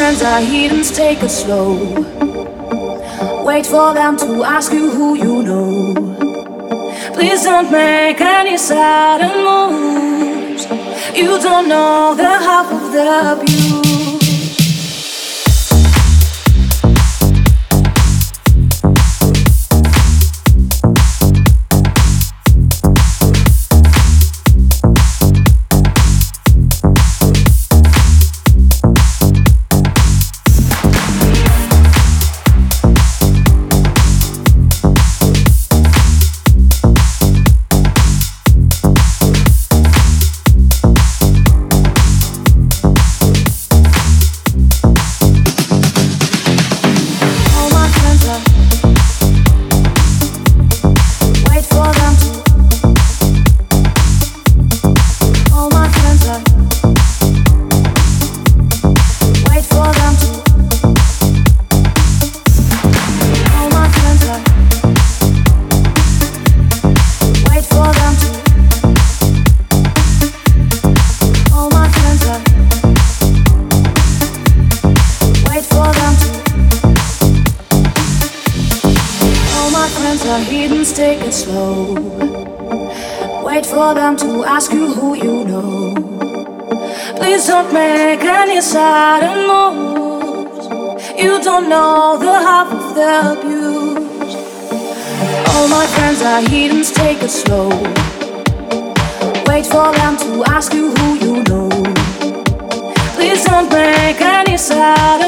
friends are heathens, take it slow. Wait for them to ask you who you know. Please don't make any sudden moves. You don't know the half of the abuse. Take it slow. Wait for them to ask you who you know. Please don't make any sudden moves. You don't know the half of the abuse. All my friends are heathens, take it slow. Wait for them to ask you who you know. Please don't make any sudden